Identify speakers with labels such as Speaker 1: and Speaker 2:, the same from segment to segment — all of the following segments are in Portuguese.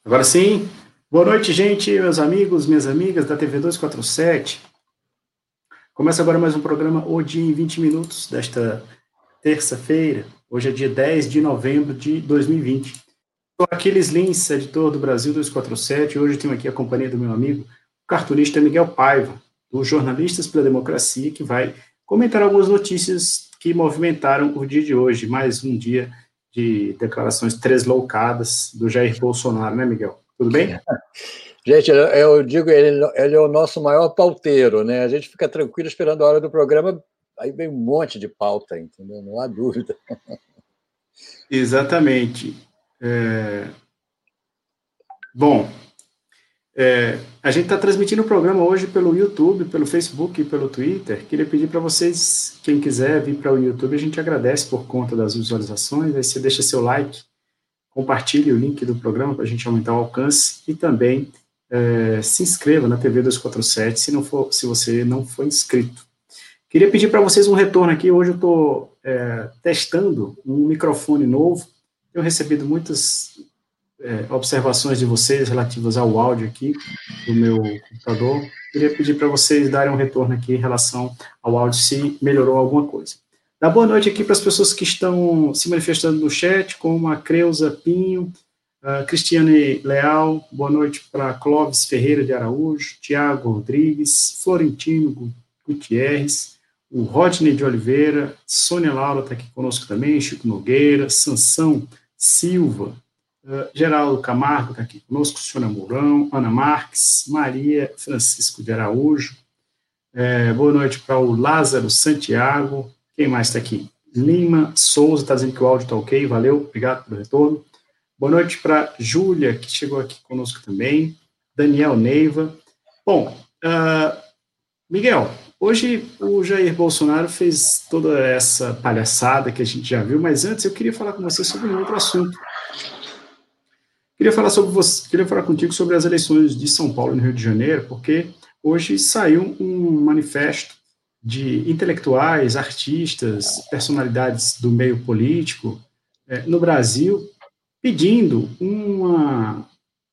Speaker 1: Agora sim. Boa noite, gente, meus amigos, minhas amigas da TV 247. Começa agora mais um programa O Dia em 20 Minutos, desta terça-feira. Hoje é dia 10 de novembro de 2020. Sou Aquiles Lins, editor do Brasil 247, e hoje tenho aqui a companhia do meu amigo, o cartunista Miguel Paiva, dos Jornalistas pela Democracia, que vai comentar algumas notícias que movimentaram o dia de hoje. Mais um dia de declarações tresloucadas do Jair Bolsonaro, né, Miguel? Tudo bem?
Speaker 2: Gente, eu digo, ele é o nosso maior pauteiro, né? A gente fica tranquilo esperando a hora do programa, aí vem um monte de pauta, entendeu? Não há dúvida.
Speaker 1: Exatamente. Bom, a gente está transmitindo o programa hoje pelo YouTube, pelo Facebook e pelo Twitter. Queria pedir para vocês, quem quiser vir para o YouTube, a gente agradece por conta das visualizações. Aí você deixa seu like, compartilhe o link do programa para a gente aumentar o alcance e também se inscreva na TV 247 se você não for inscrito. Queria pedir para vocês um retorno aqui. Hoje eu estou testando um microfone novo. Tenho recebido muitas observações de vocês relativas ao áudio aqui do meu computador. Queria pedir para vocês darem um retorno aqui em relação ao áudio, se melhorou alguma coisa. Dá boa noite aqui para as pessoas que estão se manifestando no chat, como a Creuza Pinho, a Cristiane Leal, boa noite para Clóvis Ferreira de Araújo, Tiago Rodrigues, Florentino Gutierrez, o Rodney de Oliveira, Sônia Laura está aqui conosco também, Chico Nogueira, Sansão Silva, Geraldo Camargo está aqui conosco, Sônia Mourão, Ana Marques, Maria Francisco de Araújo, boa noite para o Lázaro Santiago, quem mais está aqui? Lima Souza está dizendo que o áudio está ok, valeu, obrigado pelo retorno. Boa noite para Júlia, que chegou aqui conosco também, Daniel Neiva. Bom, Miguel, hoje o Jair Bolsonaro fez toda essa palhaçada que a gente já viu, mas antes eu queria falar com você sobre um outro assunto. Queria falar contigo sobre as eleições de São Paulo e no Rio de Janeiro, porque hoje saiu um manifesto de intelectuais, artistas, personalidades do meio político no Brasil, pedindo uma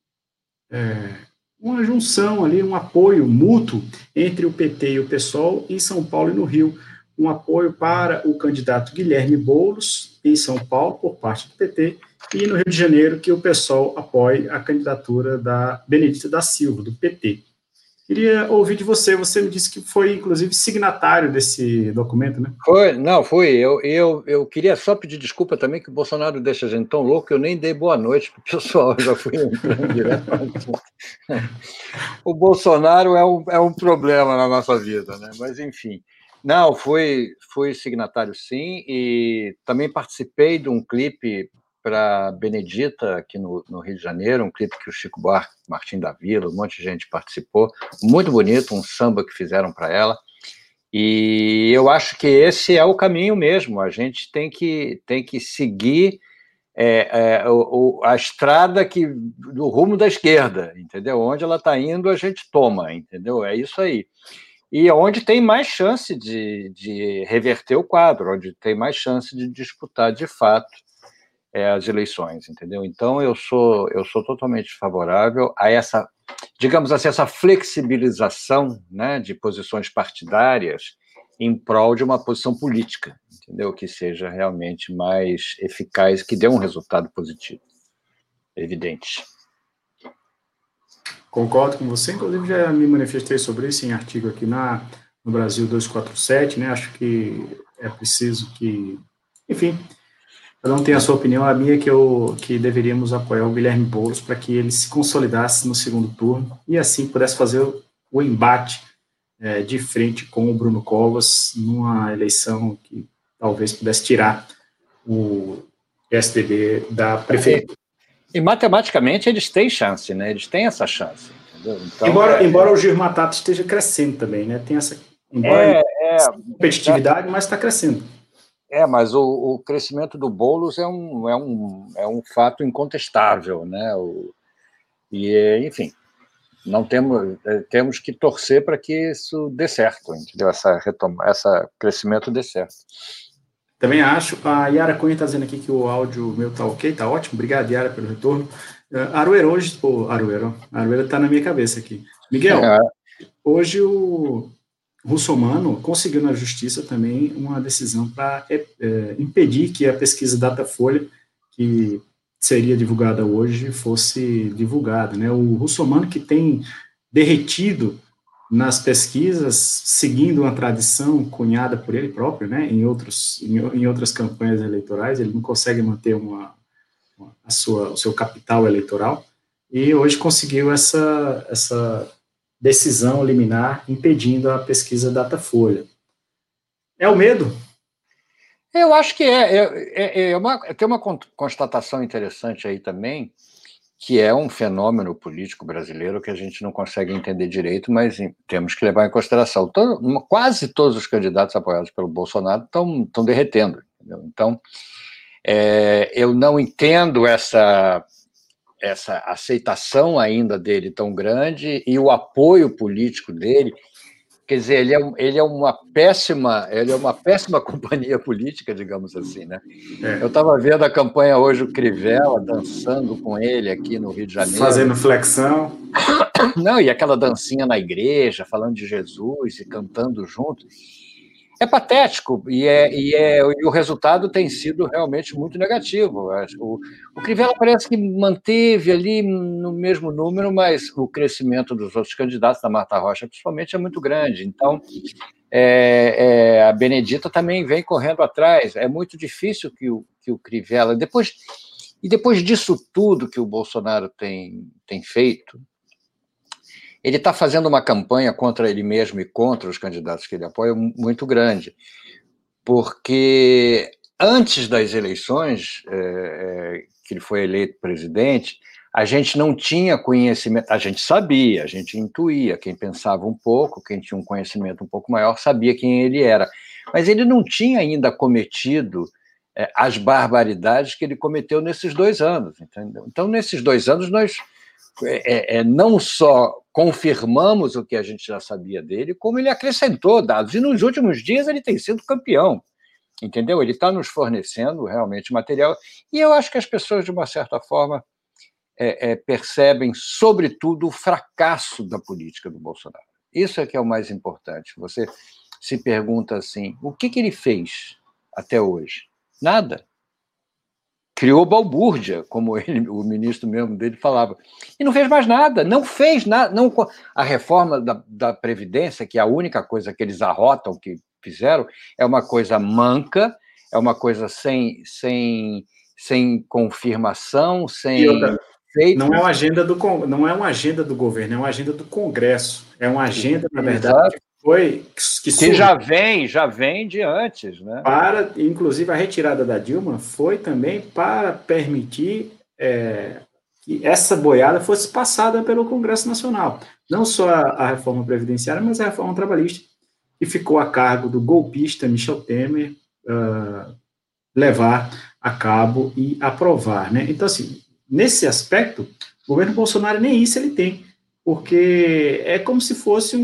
Speaker 1: junção ali, um apoio mútuo entre o PT e o PSOL em São Paulo e no Rio, um apoio para o candidato Guilherme Boulos em São Paulo por parte do PT e no Rio de Janeiro que o PSOL apoie a candidatura da Benedita da Silva, do PT. Queria ouvir de você, você me disse que foi, inclusive, signatário desse documento, né?
Speaker 2: Fui. Eu queria só pedir desculpa também, que o Bolsonaro deixa a gente tão louco que eu nem dei boa noite para o pessoal, eu já fui entrando direto para o Bolsonaro é um problema na nossa vida, né? Mas, enfim. Não, fui signatário, sim, e também participei de um clipe para Benedita, aqui no Rio de Janeiro, um clipe que o Chico Buarque, Martim da Vila, um monte de gente participou, muito bonito, um samba que fizeram para ela, e eu acho que esse é o caminho mesmo, a gente tem que seguir a estrada do rumo da esquerda, entendeu? Onde ela está indo, a gente toma, entendeu? É isso aí. E onde tem mais chance de reverter o quadro, onde tem mais chance de disputar, de fato, as eleições, entendeu? Então, eu sou totalmente favorável a essa, digamos assim, essa flexibilização, né, de posições partidárias em prol de uma posição política, entendeu? Que seja realmente mais eficaz, que dê um resultado positivo, evidente.
Speaker 1: Concordo com você, inclusive já me manifestei sobre isso em artigo aqui no Brasil 247, né? Acho que é preciso que, enfim, cada um tem a sua opinião, a minha é que deveríamos apoiar o Guilherme Boulos para que ele se consolidasse no segundo turno e assim pudesse fazer o embate de frente com o Bruno Covas numa eleição que talvez pudesse tirar o PSDB da prefeitura.
Speaker 2: E matematicamente eles têm chance, né? Eles têm essa chance, entendeu? Então,
Speaker 1: embora o Gir Matato esteja crescendo também, né? Tem essa competitividade, mas está crescendo.
Speaker 2: Mas o crescimento do Boulos é um fato incontestável, né? Enfim, não temos que torcer para que isso dê certo, entendeu? Esse crescimento dê certo.
Speaker 1: Também acho. A Yara Cunha está dizendo aqui que o áudio meu está ok, está ótimo. Obrigado, Yara, pelo retorno. Aruero hoje, pô, Aruero está na minha cabeça aqui. Miguel, hoje o Russomano conseguiu na justiça também uma decisão para impedir que a pesquisa Datafolha, que seria divulgada hoje, fosse divulgada, né? O Russomano, que tem derretido nas pesquisas, seguindo uma tradição cunhada por ele próprio, né? Em outras campanhas eleitorais, ele não consegue manter o seu capital eleitoral, e hoje conseguiu essa decisão liminar impedindo a pesquisa Datafolha. É o medo?
Speaker 2: Eu acho que tem uma constatação interessante aí também, que é um fenômeno político brasileiro que a gente não consegue entender direito, mas temos que levar em consideração. Quase todos os candidatos apoiados pelo Bolsonaro estão derretendo. Entendeu? Então, eu não entendo essa aceitação ainda dele tão grande e o apoio político dele. Quer dizer, ele é uma péssima companhia política, digamos assim, né? Eu estava vendo a campanha hoje, o Crivella dançando com ele aqui no Rio de Janeiro.
Speaker 1: Fazendo flexão.
Speaker 2: Não, e aquela dancinha na igreja, falando de Jesus e cantando junto. É patético, e o resultado tem sido realmente muito negativo. O Crivella parece que manteve ali no mesmo número, mas o crescimento dos outros candidatos, da Marta Rocha principalmente, é muito grande. Então, a Benedita também vem correndo atrás. É muito difícil que o Crivella... Depois disso tudo que o Bolsonaro tem feito, ele está fazendo uma campanha contra ele mesmo e contra os candidatos que ele apoia muito grande, porque antes das eleições, que ele foi eleito presidente, a gente não tinha conhecimento, a gente sabia, a gente intuía, quem pensava um pouco, quem tinha um conhecimento um pouco maior, sabia quem ele era, mas ele não tinha ainda cometido as barbaridades que ele cometeu nesses 2 anos, entendeu? Então, nesses 2 anos, nós não só confirmamos o que a gente já sabia dele, como ele acrescentou dados. E nos últimos dias ele tem sido campeão, entendeu? Ele está nos fornecendo realmente material. E eu acho que as pessoas, de uma certa forma, percebem, sobretudo, o fracasso da política do Bolsonaro. Isso é que é o mais importante. Você se pergunta assim, o que ele fez até hoje? Nada. Criou balbúrdia, como o ministro mesmo dele falava, e não fez mais nada, não fez nada. A reforma da Previdência, que é a única coisa que eles arrotam que fizeram, é uma coisa manca, é uma coisa sem confirmação, sem feito.
Speaker 1: Não é uma agenda do governo, é uma agenda do Congresso. É uma agenda, na verdade,
Speaker 2: que já vem de antes, né?
Speaker 1: Inclusive, a retirada da Dilma foi também para permitir que essa boiada fosse passada pelo Congresso Nacional. Não só a reforma previdenciária, mas a reforma trabalhista, que ficou a cargo do golpista Michel Temer levar a cabo e aprovar, né? Então, assim, nesse aspecto, o governo Bolsonaro nem isso ele tem, porque é como se fosse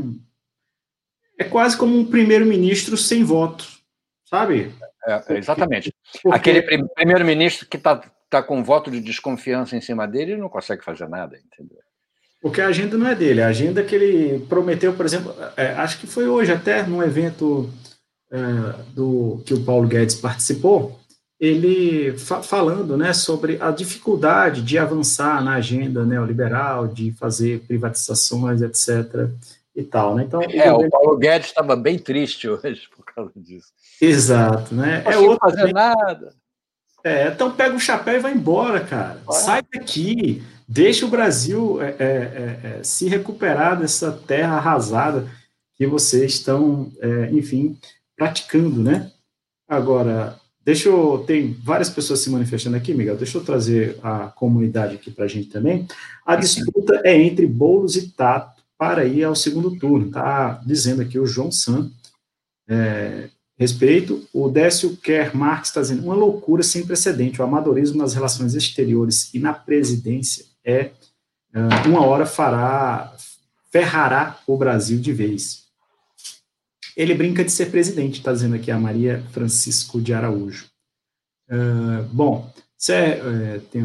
Speaker 1: é quase como um primeiro-ministro sem voto, sabe?
Speaker 2: Exatamente. Aquele primeiro-ministro que está com voto de desconfiança em cima dele não consegue fazer nada, entendeu?
Speaker 1: Porque a agenda não é dele, a agenda que ele prometeu, por exemplo, acho que foi hoje até, num evento que o Paulo Guedes participou, ele falando, né, sobre a dificuldade de avançar na agenda neoliberal, de fazer privatizações, etc. e tal, né? Então,
Speaker 2: o Paulo Guedes estava bem triste hoje por causa disso.
Speaker 1: Exato, né?
Speaker 2: Não consigo fazer nada.
Speaker 1: Então pega o chapéu e vai embora, cara. Sai daqui, deixa o Brasil se recuperar dessa terra arrasada que vocês estão, enfim, praticando, né? Agora, tem várias pessoas se manifestando aqui, Miguel, deixa eu trazer a comunidade aqui para a gente também. A disputa é entre Boulos e Tato para ir ao segundo turno, tá dizendo aqui o João San. Respeito, o Décio Kerr Marques está dizendo, uma loucura sem precedente, o amadorismo nas relações exteriores e na presidência uma hora ferrará o Brasil de vez. Ele brinca de ser presidente, está dizendo aqui a Maria Francisco de Araújo. Bom, deixa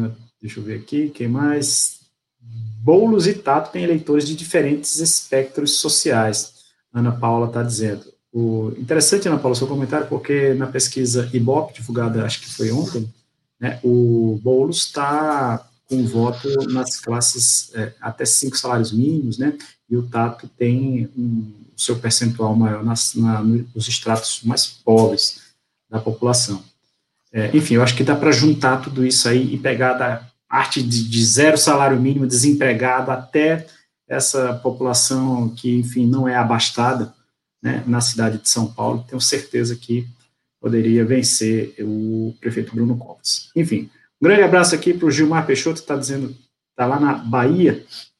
Speaker 1: Deixa eu ver aqui, quem mais? Boulos e Tato têm eleitores de diferentes espectros sociais. Ana Paula está dizendo. Interessante, Ana Paula, o seu comentário, porque na pesquisa Ibope, divulgada, acho que foi ontem, né, o Boulos está com voto nas classes até 5 salários mínimos, né, e o Tato tem o seu percentual maior nos estratos mais pobres da população. Enfim, eu acho que dá para juntar tudo isso aí e pegar da parte de zero salário mínimo, desempregado, até essa população que, enfim, não é abastada, né, na cidade de São Paulo. Tenho certeza que poderia vencer o prefeito Bruno Covas. Enfim, um grande abraço aqui para o Gilmar Peixoto, que está dizendo, está lá na Bahia.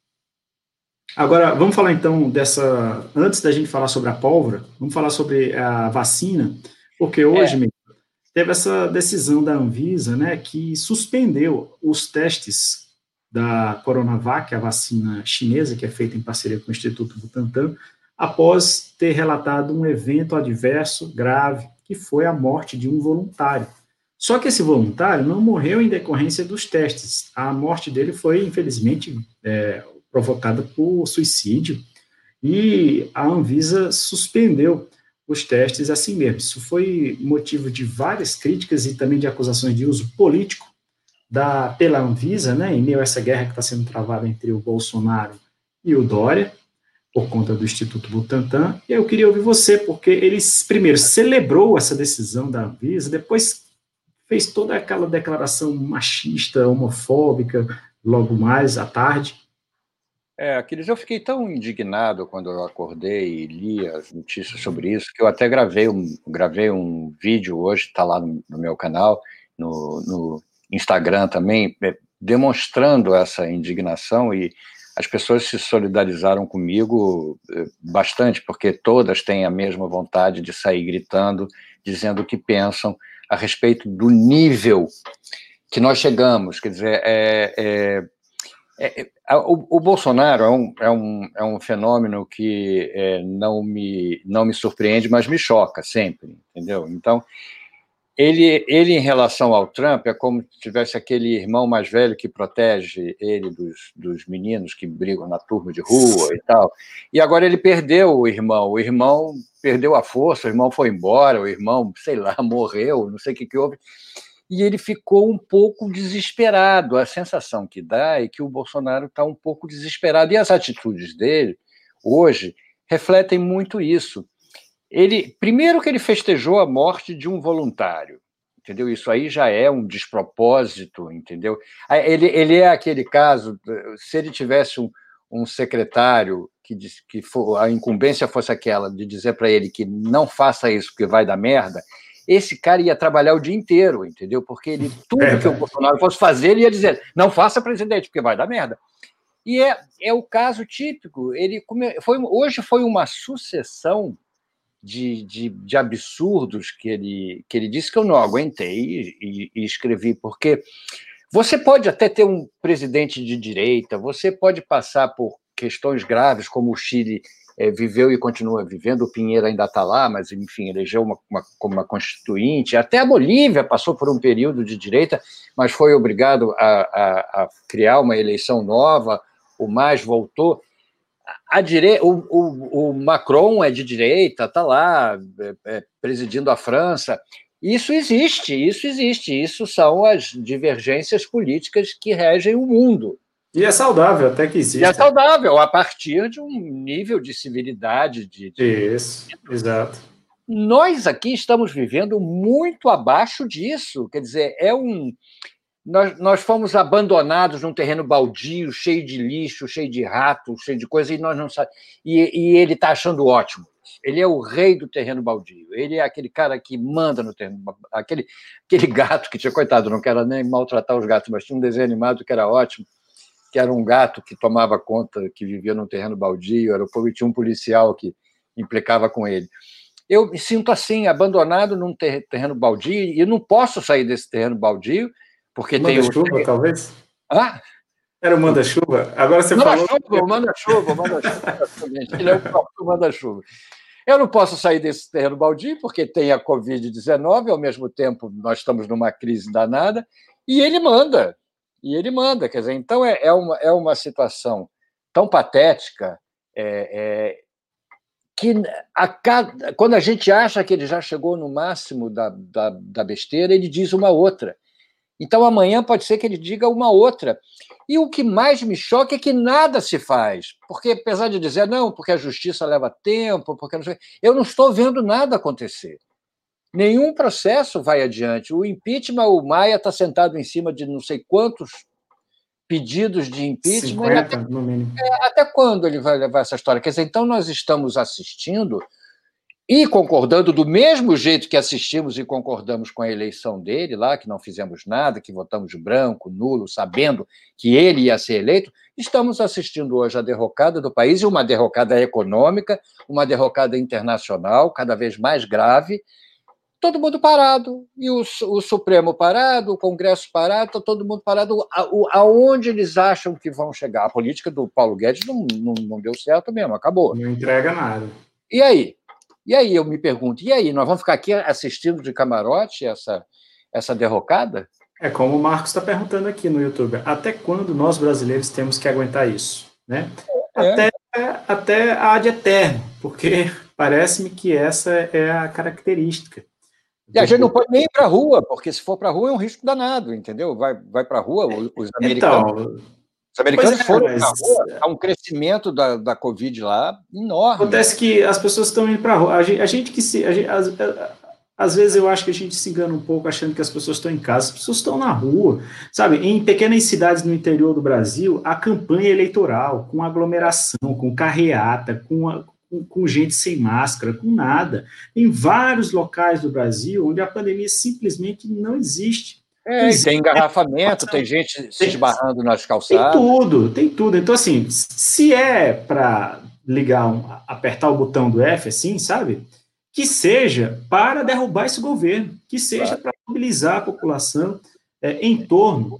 Speaker 1: Agora, vamos falar então antes da gente falar sobre a pólvora, vamos falar sobre a vacina, porque hoje, teve essa decisão da Anvisa, né, que suspendeu os testes da Coronavac, a vacina chinesa, que é feita em parceria com o Instituto Butantan, após ter relatado um evento adverso grave, que foi a morte de um voluntário. Só que esse voluntário não morreu em decorrência dos testes. A morte dele foi, infelizmente, provocada por suicídio, e a Anvisa suspendeu os testes assim mesmo. Isso foi motivo de várias críticas e também de acusações de uso político pela Anvisa, né, em meio a essa guerra que está sendo travada entre o Bolsonaro e o Dória, por conta do Instituto Butantan. E eu queria ouvir você, porque ele primeiro celebrou essa decisão da Anvisa, depois fez toda aquela declaração machista, homofóbica, logo mais à tarde.
Speaker 2: Aquiles, eu fiquei tão indignado quando eu acordei e li as notícias sobre isso, que eu até gravei um vídeo hoje, está lá no meu canal, no Instagram também, demonstrando essa indignação, e as pessoas se solidarizaram comigo bastante, porque todas têm a mesma vontade de sair gritando, dizendo o que pensam a respeito do nível que nós chegamos. Quer dizer, o Bolsonaro é um fenômeno que não me surpreende, mas me choca sempre, entendeu? Então, ele em relação ao Trump é como se tivesse aquele irmão mais velho que protege ele dos meninos que brigam na turma de rua e tal, e agora ele perdeu o irmão perdeu a força, o irmão foi embora, o irmão, sei lá, morreu, não sei o que houve, e ele ficou um pouco desesperado. A sensação que dá é que o Bolsonaro está um pouco desesperado, e as atitudes dele, hoje, refletem muito isso. Primeiro que ele festejou a morte de um voluntário, entendeu? Isso aí já é um despropósito, entendeu? Ele é aquele caso, se ele tivesse um secretário que a incumbência fosse aquela de dizer para ele que não faça isso porque vai dar merda, esse cara ia trabalhar o dia inteiro, entendeu? Porque tudo que o Bolsonaro fosse fazer, ele ia dizer, não faça, presidente, porque vai dar merda. E é o caso típico. Hoje foi uma sucessão de absurdos que ele disse, que eu não aguentei e escrevi, porque você pode até ter um presidente de direita, você pode passar por questões graves, como o Chile viveu e continua vivendo, o Pinheiro ainda está lá, mas, enfim, elegeu como uma constituinte, até a Bolívia passou por um período de direita, mas foi obrigado a criar uma eleição nova, o MAS voltou. O Macron é de direita, está lá presidindo a França. Isso existe, isso são as divergências políticas que regem o mundo.
Speaker 1: E é saudável até que existe.
Speaker 2: E é saudável, a partir de um nível de civilidade.
Speaker 1: Isso, exato.
Speaker 2: Nós aqui estamos vivendo muito abaixo disso, quer dizer, nós fomos abandonados num terreno baldio, cheio de lixo, cheio de rato, cheio de coisa, e nós não sabemos. E ele está achando ótimo. Ele é o rei do terreno baldio. Ele é aquele cara que manda no terreno. Aquele gato que tinha, coitado, não quero nem maltratar os gatos, mas tinha um desenho animado que era ótimo, que era um gato que tomava conta, que vivia num terreno baldio, tinha um policial que implicava com ele. Eu me sinto assim, abandonado num terreno baldio, e eu não posso sair desse terreno baldio, porque tem o...
Speaker 1: Manda-chuva, talvez?
Speaker 2: Era
Speaker 1: o manda-chuva? Agora você falou...
Speaker 2: O manda-chuva, ele é o próprio manda-chuva. Eu não posso sair desse terreno baldio, porque tem a Covid-19, ao mesmo tempo nós estamos numa crise danada, e ele manda. e ele manda. Quer dizer, então é uma situação tão patética que quando a gente acha que ele já chegou no máximo da besteira, ele diz uma outra. Então, amanhã pode ser que ele diga uma outra. E o que mais me choca é que nada se faz. Porque, apesar de dizer, não, porque a justiça leva tempo, porque não sei, eu não estou vendo nada acontecer. Nenhum processo vai adiante. O impeachment, o Maia está sentado em cima de não sei quantos pedidos de impeachment.
Speaker 1: 50, no mínimo.
Speaker 2: Até quando ele vai levar essa história? Quer dizer, então nós estamos assistindo e concordando do mesmo jeito que assistimos e concordamos com a eleição dele lá, que não fizemos nada, que votamos branco, nulo, sabendo que ele ia ser eleito, estamos assistindo hoje a derrocada do país, e uma derrocada econômica, uma derrocada internacional, cada vez mais grave, todo mundo parado, e o Supremo parado, o Congresso parado, está todo mundo parado. Aonde eles acham que vão chegar? A política do Paulo Guedes não deu certo mesmo, acabou.
Speaker 1: Não entrega nada.
Speaker 2: E aí? E aí eu me pergunto, e aí, nós vamos ficar aqui assistindo de camarote essa derrocada?
Speaker 1: É como o Marcos está perguntando aqui no YouTube, até quando nós brasileiros temos que aguentar isso? Né? Até ad eterno, porque parece-me que essa é a característica.
Speaker 2: E a gente não pode nem ir para a rua, porque se for para a rua é um risco danado, entendeu? Vai para a rua, os americanos...
Speaker 1: Então,
Speaker 2: os americanos foram para a rua, há um crescimento da Covid lá enorme.
Speaker 1: Acontece que as pessoas estão indo para a rua. Às vezes eu acho que a gente se engana um pouco achando que as pessoas estão em casa. As pessoas estão na rua. Sabe, em pequenas cidades no interior do Brasil, há campanha eleitoral, com aglomeração, com carreata, com gente sem máscara, com nada. Em vários locais do Brasil onde a pandemia simplesmente não existe.
Speaker 2: Tem engarrafamento, tem gente se esbarrando nas calçadas.
Speaker 1: Tem tudo. Então, assim, se é para apertar o botão do F, assim, sabe? Que seja para derrubar esse governo, que seja para mobilizar a população em torno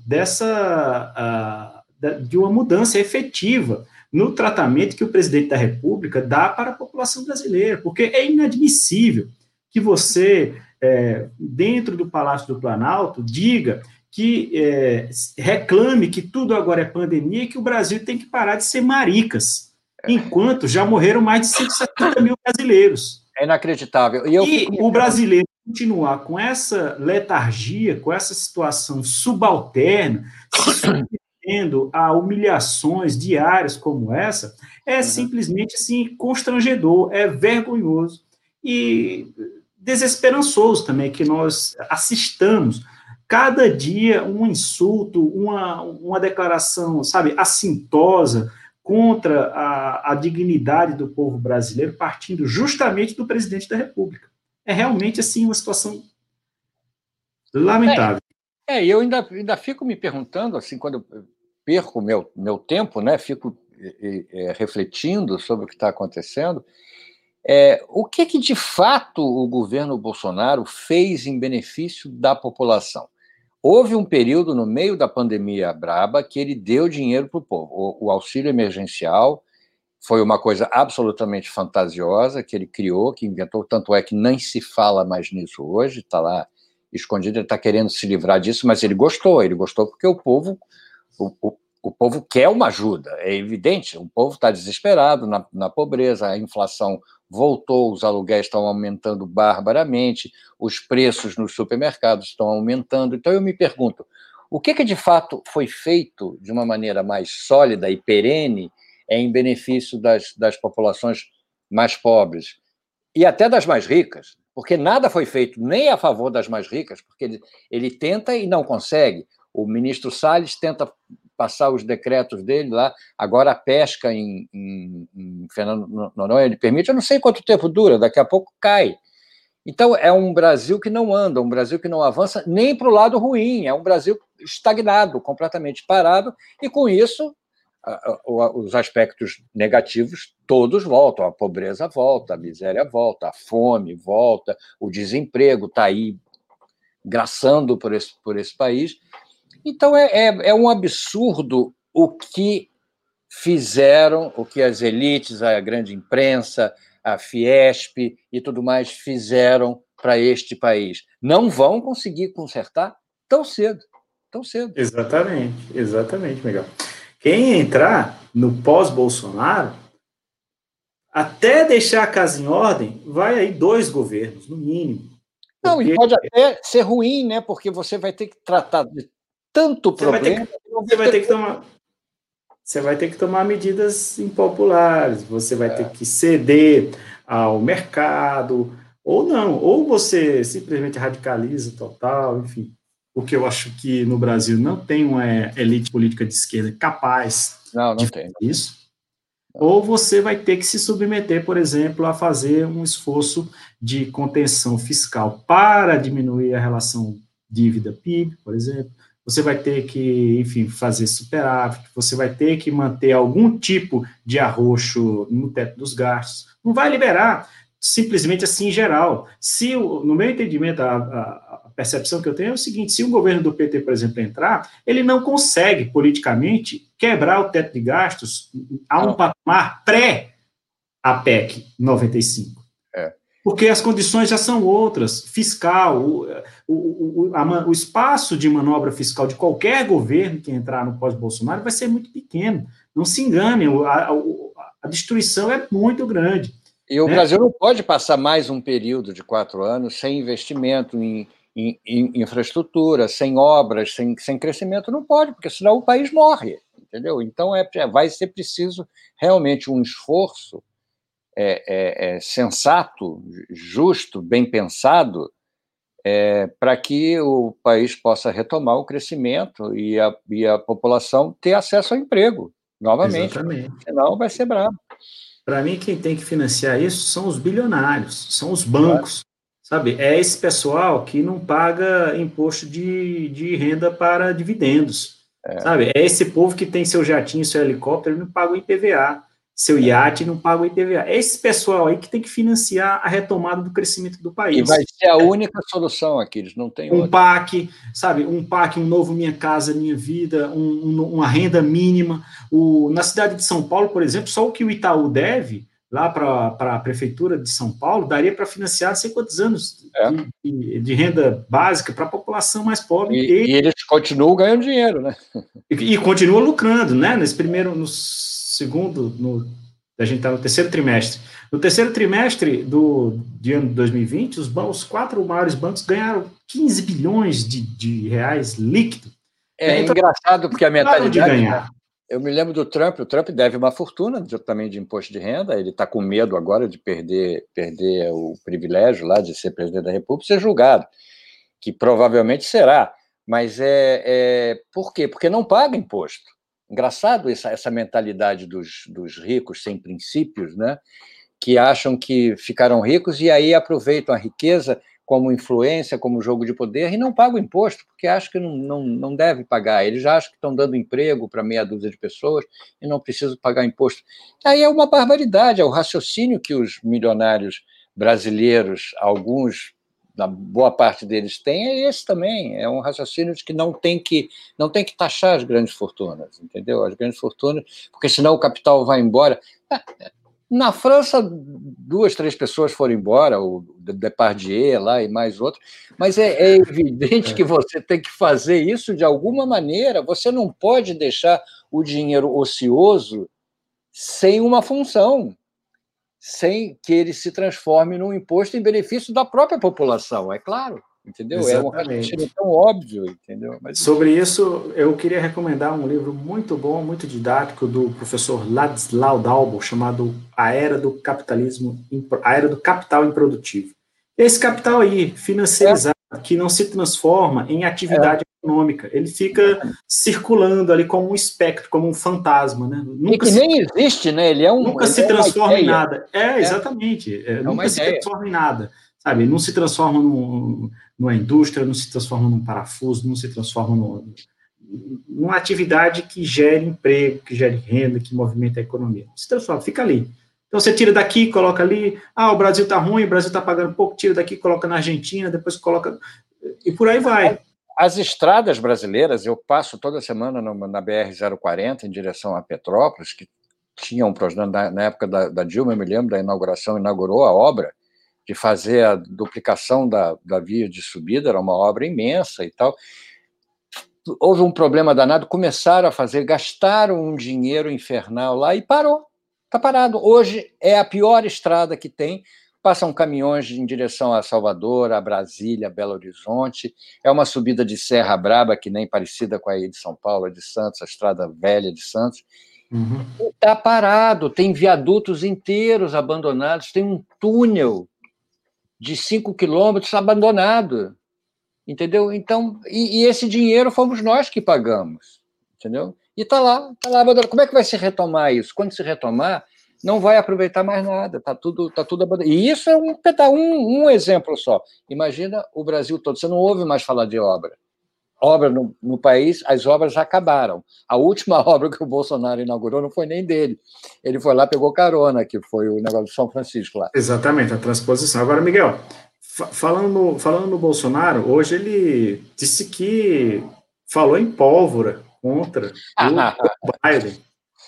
Speaker 1: de uma mudança efetiva no tratamento que o presidente da República dá para a população brasileira, porque é inadmissível que você, dentro do Palácio do Planalto, diga que reclame que tudo agora é pandemia e que o Brasil tem que parar de ser maricas, enquanto já morreram mais de 170 mil brasileiros.
Speaker 2: É inacreditável.
Speaker 1: E o brasileiro continuar com essa letargia, com essa situação subalterna, se submetendo a humilhações diárias como essa, é simplesmente assim, constrangedor, é vergonhoso e desesperançoso também que nós assistamos cada dia um insulto, uma declaração, sabe, assintosa contra a dignidade do povo brasileiro, partindo justamente do presidente da República. É realmente, assim, uma situação lamentável.
Speaker 2: E eu ainda fico me perguntando, assim, quando eu perco meu tempo, né, fico refletindo sobre o que está acontecendo, o que de fato o governo Bolsonaro fez em benefício da população? Houve um período no meio da pandemia braba que ele deu dinheiro para o povo. O auxílio emergencial foi uma coisa absolutamente fantasiosa que ele criou, que inventou, tanto é que nem se fala mais nisso hoje, está lá escondido, ele está querendo se livrar disso, mas ele gostou porque o povo quer uma ajuda, é evidente, o povo está desesperado na pobreza, a inflação voltou, os aluguéis estão aumentando barbaramente, os preços nos supermercados estão aumentando. Então eu me pergunto, o que de fato foi feito de uma maneira mais sólida e perene em benefício das populações mais pobres e até das mais ricas? Porque nada foi feito nem a favor das mais ricas, porque ele tenta e não consegue. O ministro Salles tenta passar os decretos dele lá, agora a pesca em Fernando Noronha, ele permite, eu não sei quanto tempo dura, daqui a pouco cai. Então, é um Brasil que não anda, um Brasil que não avança nem para o lado ruim, é um Brasil estagnado, completamente parado, e com isso, os aspectos negativos todos voltam, a pobreza volta, a miséria volta, a fome volta, o desemprego está aí graçando por esse país. Então, é um absurdo o que fizeram, o que as elites, a grande imprensa, a Fiesp e tudo mais fizeram para este país. Não vão conseguir consertar tão cedo. tão cedo.
Speaker 1: Exatamente, Miguel. Quem entrar no pós-Bolsonaro, até deixar a casa em ordem, vai aí 2 governos, no mínimo.
Speaker 2: Não, e pode até ser ruim, né? Porque você vai ter que tratar de tanto problema.
Speaker 1: Você vai ter que tomar medidas impopulares, você vai ter que ceder ao mercado, ou não, ou você simplesmente radicaliza total, enfim. O que eu acho que no Brasil não tem uma elite política de esquerda capaz
Speaker 2: não
Speaker 1: de
Speaker 2: tem.
Speaker 1: fazer isso. Ou você vai ter que se submeter, por exemplo, a fazer um esforço de contenção fiscal para diminuir a relação dívida-PIB, por exemplo. Você vai ter que, enfim, fazer superávit, você vai ter que manter algum tipo de arroxo no teto dos gastos. Não vai liberar simplesmente assim em geral. No meu entendimento, a percepção que eu tenho é o seguinte: se o governo do PT, por exemplo, entrar, ele não consegue, politicamente, quebrar o teto de gastos a um patamar pré-a PEC 95. Porque as condições já são outras. Fiscal, o espaço de manobra fiscal de qualquer governo que entrar no pós-Bolsonaro vai ser muito pequeno. Não se engane, a destruição é muito grande.
Speaker 2: E o Brasil não pode passar mais um período de 4 anos sem investimento em infraestrutura, sem obras, sem crescimento. Não pode, porque senão o país morre, entendeu? Então vai ser preciso realmente um esforço sensato, justo, bem pensado, para que o país possa retomar o crescimento e a população ter acesso ao emprego novamente.
Speaker 1: Exatamente.
Speaker 2: Senão vai ser bravo.
Speaker 1: Para mim, quem tem que financiar isso são os bilionários, são os bancos, sabe? É esse pessoal que não paga imposto de renda para dividendos, sabe? É esse povo que tem seu jatinho, seu helicóptero, não paga o IPVA, seu iate não paga o IPVA. É esse pessoal aí que tem que financiar a retomada do crescimento do país.
Speaker 2: E vai ser a única solução aqui, eles não têm outra.
Speaker 1: PAC, sabe? Um PAC, um novo Minha Casa Minha Vida, uma renda mínima. Na cidade de São Paulo, por exemplo, só o que o Itaú deve lá para a Prefeitura de São Paulo daria para financiar não sei quantos anos de renda básica para a população mais pobre.
Speaker 2: E eles continuam ganhando dinheiro, né?
Speaker 1: E continuam lucrando, né? A gente está no terceiro trimestre. No terceiro trimestre de ano de 2020, os 4 maiores bancos ganharam 15 bilhões de reais líquido.
Speaker 2: Então, engraçado, porque a metade
Speaker 1: de ganhar.
Speaker 2: Eu me lembro do Trump. O Trump deve uma fortuna também de imposto de renda. Ele está com medo agora de perder o privilégio lá de ser presidente da República e ser julgado, que provavelmente será. Mas por quê? Porque não paga imposto. Engraçado essa mentalidade dos ricos sem princípios, né? Que acham que ficaram ricos e aí aproveitam a riqueza como influência, como jogo de poder, e não pagam imposto, porque acham que não deve pagar. Eles já acham que estão dando emprego para meia dúzia de pessoas e não precisam pagar imposto. Aí é uma barbaridade, é o raciocínio que os milionários brasileiros, alguns, na boa parte deles têm, é esse também, é um raciocínio de que não tem que taxar as grandes fortunas, entendeu? As grandes fortunas, porque senão o capital vai embora. Na França, 2, 3 pessoas foram embora, o Depardieu lá e mais outro, mas é evidente que você tem que fazer isso de alguma maneira. Você não pode deixar o dinheiro ocioso sem uma função, sem que ele se transforme num imposto em benefício da própria população, é claro. Entendeu?
Speaker 1: Exatamente.
Speaker 2: É um raciocínio tão óbvio, entendeu? Mas...
Speaker 1: Sobre isso, eu queria recomendar um livro muito bom, muito didático, do professor Ladislau Dalbo, chamado A Era do Capital Improdutivo. Esse capital aí, financiarizado, que não se transforma em atividade econômica, ele fica circulando ali como um espectro, como um fantasma, né?
Speaker 2: Nunca nem existe, né? Ele
Speaker 1: nunca se transforma em nada. Exatamente. Nunca se transforma em nada. Sabe? Não se transforma numa indústria, não se transforma num parafuso, não se transforma numa atividade que gere emprego, que gere renda, que movimenta a economia. Se transforma, fica ali. Então você tira daqui, coloca ali, o Brasil está ruim, o Brasil está pagando pouco, tira daqui, coloca na Argentina, depois coloca... E por aí vai.
Speaker 2: As estradas brasileiras, eu passo toda semana na BR-040 em direção a Petrópolis, que tinha um projeto, na época da Dilma, eu me lembro da inauguração, inaugurou a obra, de fazer a duplicação da via de subida, era uma obra imensa e tal. houve um problema danado, começaram a fazer, gastaram um dinheiro infernal lá e parou. Está parado. Hoje é a pior estrada que tem. Passam caminhões em direção a Salvador, a Brasília, a Belo Horizonte. É uma subida de serra braba, que nem parecida com a de São Paulo, a de Santos, a estrada velha de Santos. Está parado, tem viadutos inteiros abandonados, tem um túnel de 5 quilômetros abandonado, entendeu? Então, e esse dinheiro fomos nós que pagamos, entendeu? E está lá abandonado. Como é que vai se retomar isso? Quando se retomar, não vai aproveitar mais nada, está tudo abandonado. E isso é um exemplo só. Imagina o Brasil todo, você não ouve mais falar de obra. Obra no país, as obras já acabaram. A última obra que o Bolsonaro inaugurou não foi nem dele. Ele foi lá, pegou carona, que foi o negócio de São Francisco lá.
Speaker 1: Exatamente, a transposição. Agora, Miguel, falando no Bolsonaro, hoje ele disse que falou em pólvora contra o Biden.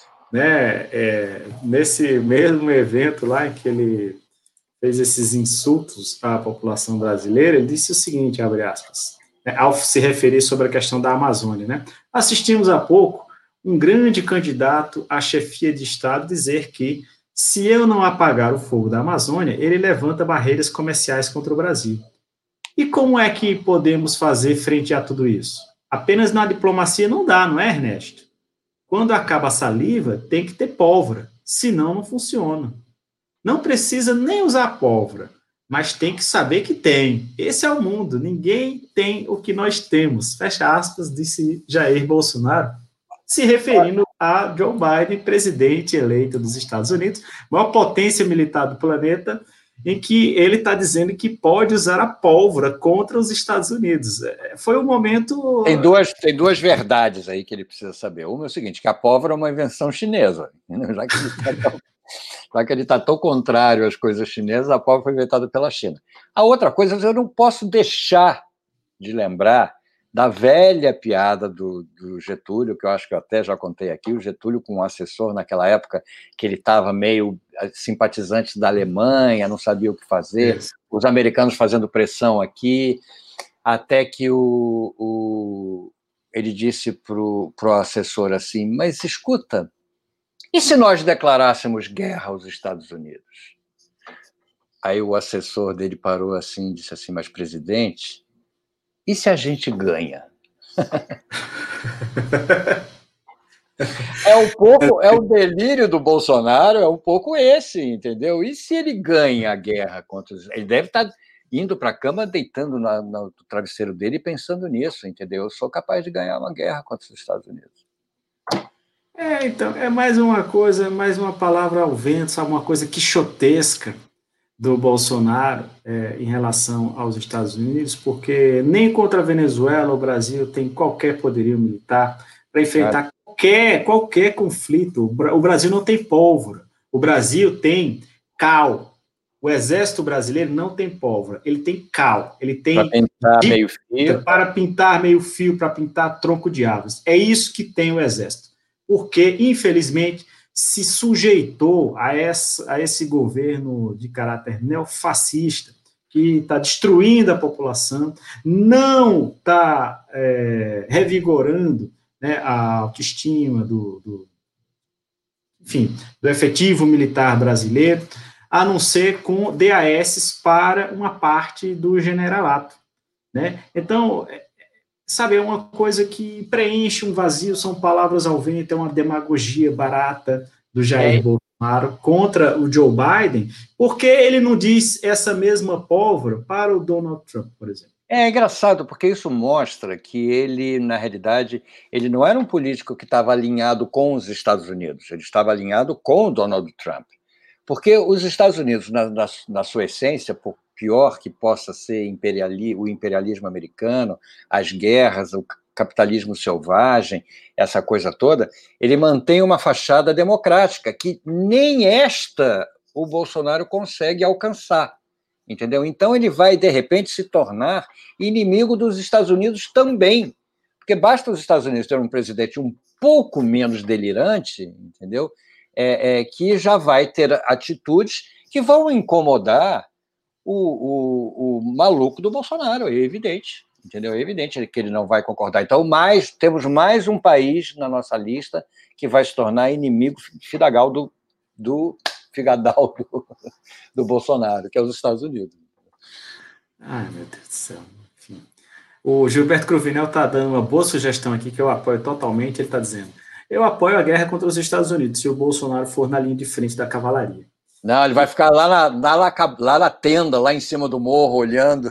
Speaker 1: Né? Nesse mesmo evento lá em que ele fez esses insultos à população brasileira, ele disse o seguinte, abre aspas, ao se referir sobre a questão da Amazônia, né? Assistimos há pouco um grande candidato à chefia de Estado dizer que, se eu não apagar o fogo da Amazônia, ele levanta barreiras comerciais contra o Brasil. E como é que podemos fazer frente a tudo isso? Apenas na diplomacia não dá, não é, Ernesto? Quando acaba a saliva, tem que ter pólvora, senão não funciona. Não precisa nem usar pólvora, mas tem que saber que tem. Esse é o mundo, ninguém tem o que nós temos. Fecha aspas, disse Jair Bolsonaro, se referindo a Joe Biden, presidente eleito dos Estados Unidos, maior potência militar do planeta, em que ele está dizendo que pode usar a pólvora contra os Estados Unidos. Foi um momento...
Speaker 2: Tem duas verdades aí que ele precisa saber. Uma é o seguinte, que a pólvora é uma invenção chinesa. Já que ele está tão contrário às coisas chinesas, a pólvora foi inventada pela China. A outra coisa, eu não posso deixar de lembrar da velha piada do Getúlio, que eu acho que eu até já contei aqui, o Getúlio com um assessor naquela época, que ele estava meio simpatizante da Alemanha, não sabia o que fazer, os americanos fazendo pressão aqui, até que ele disse para o assessor assim, mas escuta, e se nós declarássemos guerra aos Estados Unidos? Aí o assessor dele parou assim e disse assim, mas presidente, e se a gente ganha? É o delírio do Bolsonaro, é um pouco esse, entendeu? E se ele ganha a guerra contra os... Ele deve estar indo para a cama, deitando no travesseiro dele e pensando nisso, entendeu? Eu sou capaz de ganhar uma guerra contra os Estados Unidos.
Speaker 1: Então, é mais uma coisa, mais uma palavra ao vento, sabe, uma coisa quixotesca do Bolsonaro em relação aos Estados Unidos, porque nem contra a Venezuela o Brasil tem qualquer poderio militar para enfrentar qualquer conflito. O Brasil não tem pólvora, o Brasil tem cal. O exército brasileiro não tem pólvora, ele tem cal, ele tem para pintar meio fio, para pintar tronco de árvores. É isso que tem o exército. Porque, infelizmente, se sujeitou a esse governo de caráter neofascista, que está destruindo a população, não está revigorando, né, a autoestima do efetivo militar brasileiro, a não ser com DAS para uma parte do generalato. Né? Então, sabe, é uma coisa que preenche um vazio, são palavras ao vento, é uma demagogia barata do Jair Bolsonaro contra o Joe Biden, porque ele não diz essa mesma pólvora para o Donald Trump, por exemplo.
Speaker 2: É engraçado, porque isso mostra que ele, na realidade, ele não era um político que estava alinhado com os Estados Unidos, ele estava alinhado com o Donald Trump. Porque os Estados Unidos, na sua essência, por pior que possa ser o imperialismo americano, as guerras, o capitalismo selvagem, essa coisa toda, ele mantém uma fachada democrática que nem o Bolsonaro consegue alcançar, entendeu? Então ele vai, de repente, se tornar inimigo dos Estados Unidos também, porque basta os Estados Unidos ter um presidente um pouco menos delirante, entendeu? Que já vai ter atitudes que vão incomodar o maluco do Bolsonaro, é evidente, entendeu? É evidente que ele não vai concordar. Então, temos mais um país na nossa lista que vai se tornar inimigo fidagal do figadal do Bolsonaro, que é os Estados Unidos.
Speaker 1: Ai, meu Deus do céu. Enfim. O Gilberto Cruvinel está dando uma boa sugestão aqui, que eu apoio totalmente. Ele está dizendo: eu apoio a guerra contra os Estados Unidos se o Bolsonaro for na linha de frente da cavalaria.
Speaker 2: Não, ele vai ficar lá na tenda, lá em cima do morro, olhando.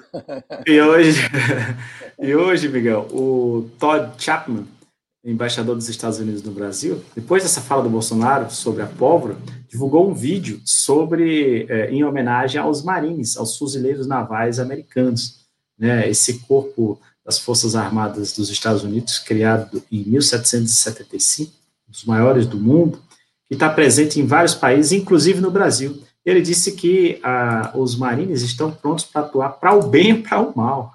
Speaker 1: E hoje, Miguel, o Todd Chapman, embaixador dos Estados Unidos no Brasil, depois dessa fala do Bolsonaro sobre a pólvora, divulgou um vídeo em homenagem aos Marines, aos fuzileiros navais americanos, né? Esse corpo das Forças Armadas dos Estados Unidos, criado em 1775, um dos maiores do mundo, que está presente em vários países, inclusive no Brasil. Ele disse que os Marines estão prontos para atuar para o bem e para o mal.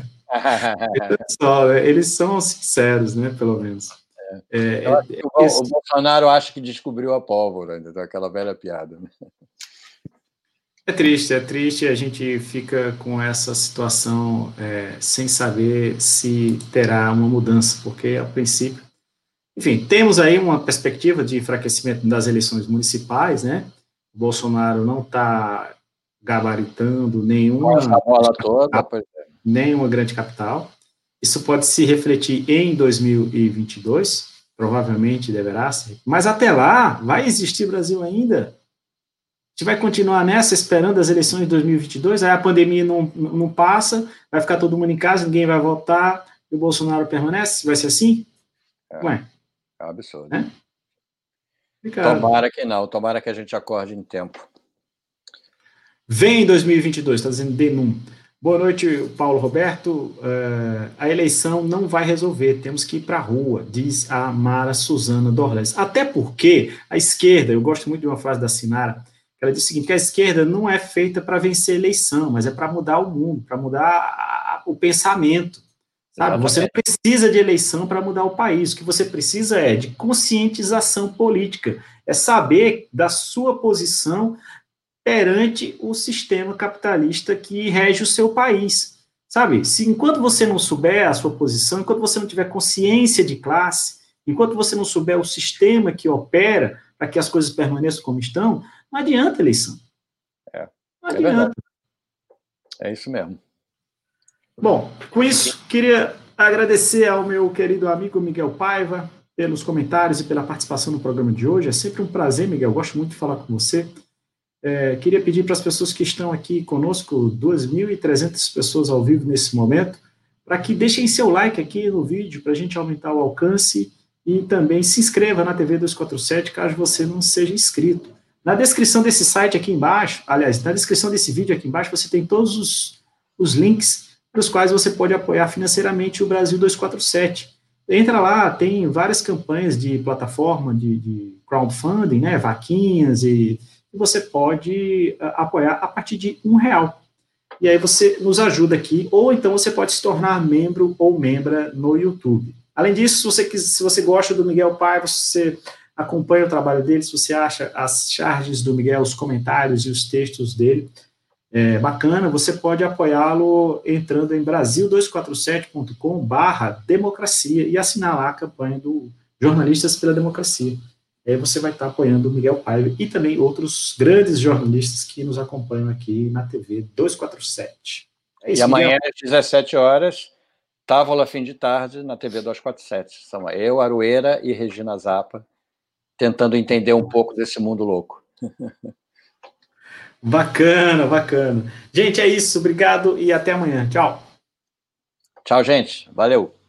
Speaker 1: Eles são sinceros, né, pelo menos.
Speaker 2: O Bolsonaro acha que descobriu a pólvora, aquela velha piada. Né?
Speaker 1: É triste, a gente fica com essa situação sem saber se terá uma mudança, porque, a princípio, enfim, temos aí uma perspectiva de enfraquecimento das eleições municipais, né? O Bolsonaro não está gabaritando nenhuma grande capital. Isso pode se refletir em 2022, provavelmente deverá ser, mas até lá vai existir Brasil ainda. A gente vai continuar nessa, esperando as eleições de 2022, aí a pandemia não passa, vai ficar todo mundo em casa, ninguém vai votar, e o Bolsonaro permanece? Vai ser assim? Ué.
Speaker 2: É um absurdo.
Speaker 1: Né?
Speaker 2: Tomara que não, tomara que a gente acorde em tempo.
Speaker 1: Vem em 2022, está dizendo Denum. Boa noite, Paulo Roberto. A eleição não vai resolver, temos que ir para a rua, diz a Mara Suzana Dorles. Até porque a esquerda, eu gosto muito de uma frase da Sinara, ela diz o seguinte, que a esquerda não é feita para vencer a eleição, mas é para mudar o mundo, para mudar o pensamento. Sabe? Você não precisa de eleição para mudar o país, o que você precisa é de conscientização política, é saber da sua posição perante o sistema capitalista que rege o seu país, sabe? Se enquanto você não souber a sua posição, enquanto você não tiver consciência de classe, enquanto você não souber o sistema que opera para que as coisas permaneçam como estão, não adianta eleição. Não adianta.
Speaker 2: É isso mesmo.
Speaker 1: Bom, com isso, queria agradecer ao meu querido amigo Miguel Paiva pelos comentários e pela participação no programa de hoje. É sempre um prazer, Miguel, eu gosto muito de falar com você. Queria pedir para as pessoas que estão aqui conosco, 2.300 pessoas ao vivo nesse momento, para que deixem seu like aqui no vídeo, para a gente aumentar o alcance, e também se inscreva na TV 247, caso você não seja inscrito. Na descrição desse site aqui embaixo, aliás, na descrição desse vídeo aqui embaixo, você tem todos os links para os quais você pode apoiar financeiramente o Brasil 247. Entra lá, tem várias campanhas de plataforma, de crowdfunding, né, vaquinhas, e você pode apoiar a partir de R$1. E aí você nos ajuda aqui, ou então você pode se tornar membro ou membra no YouTube. Além disso, se você gosta do Miguel Paiva, se você acompanha o trabalho dele, se você acha as charges do Miguel, os comentários e os textos dele bacana, você pode apoiá-lo entrando em brasil247.com/democracia e assinar lá a campanha do Jornalistas pela Democracia. Aí você vai estar apoiando o Miguel Paiva e também outros grandes jornalistas que nos acompanham aqui na TV 247.
Speaker 2: É isso, e amanhã, às 17 horas, Távola Fim de Tarde, na TV 247. São eu, Aroeira e Regina Zappa, tentando entender um pouco desse mundo louco.
Speaker 1: Bacana, bacana. Gente, é isso. Obrigado e até amanhã. Tchau.
Speaker 2: Tchau, gente. Valeu.